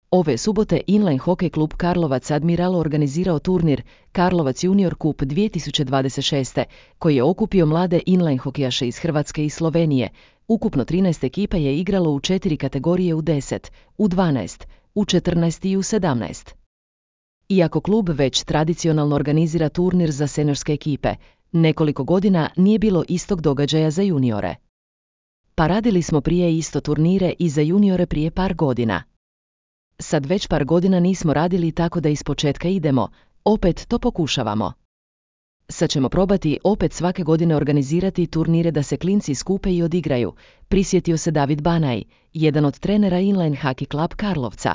Ove subote Inline hokej klub Karlovac Admiral organizirao turnir Karlovac Junior Cup 2026. koji je okupio mlade inline hokejaše iz Hrvatske i Slovenije. Ukupno 13 ekipa je igralo u 4 kategorije u 10, u 12, u 14 i u 17. Iako klub već tradicionalno organizira turnir za seniorske ekipe, nekoliko godina nije bilo istog događaja za juniore. Pa radili smo prije isto turnire i za juniore prije par godina. Sad već par godina nismo radili, tako da ispočetka idemo, opet to pokušavamo. Sad ćemo probati opet svake godine organizirati turnire da se klinci skupe i odigraju, prisjetio se David Banaj, jedan od trenera Inline Hockey Club Karlovca.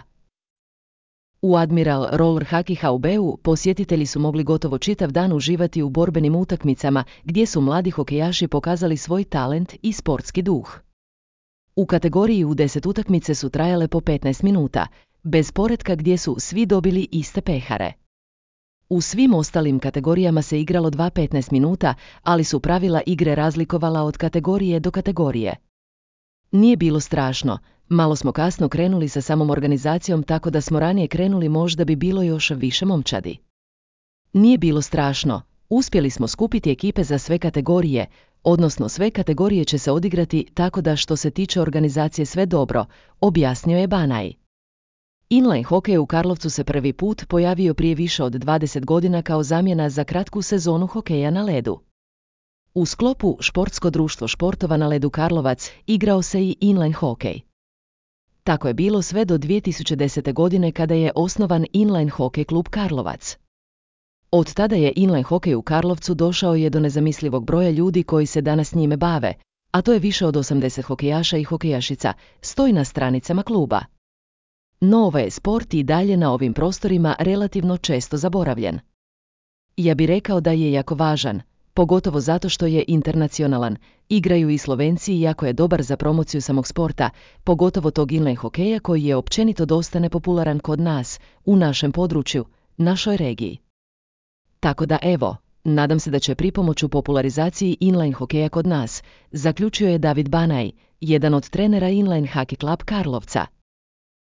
U Admiral Roller Hockey HB-u posjetitelji su mogli gotovo čitav dan uživati u borbenim utakmicama gdje su mladi hokejaši pokazali svoj talent i sportski duh. U kategoriji u 10 utakmice su trajale po 15 minuta, bez poretka, gdje su svi dobili iste pehare. U svim ostalim kategorijama se igralo 15 minuta, ali su pravila igre razlikovala od kategorije do kategorije. Nije bilo strašno, malo smo kasno krenuli sa samom organizacijom, tako da smo ranije krenuli možda bi bilo još više momčadi. Nije bilo strašno, uspjeli smo skupiti ekipe za sve kategorije, odnosno sve kategorije će se odigrati, tako da što se tiče organizacije sve dobro, objasnio je Banaj. Inline hokej u Karlovcu se prvi put pojavio prije više od 20 godina kao zamjena za kratku sezonu hokeja na ledu. U sklopu Športsko društvo športova na ledu Karlovac igrao se i inline hokej. Tako je bilo sve do 2010. godine kada je osnovan Inline hokej klub Karlovac. Od tada je inline hokej u Karlovcu došao je do nezamislivog broja ljudi koji se danas njime bave, a to je više od 80 hokejaša i hokejašica, stoji na stranicama kluba. No ovaj je sport i dalje na ovim prostorima relativno često zaboravljen. Ja bih rekao da je jako važan, pogotovo zato što je internacionalan, igraju i Slovenci, iako je dobar za promociju samog sporta, pogotovo tog inline hokeja koji je općenito dosta nepopularan kod nas, u našem području, našoj regiji. Tako da evo, nadam se da će pripomoć u popularizaciji inline hokeja kod nas, zaključio je David Banaj, jedan od trenera Inline Hockey Club Karlovca.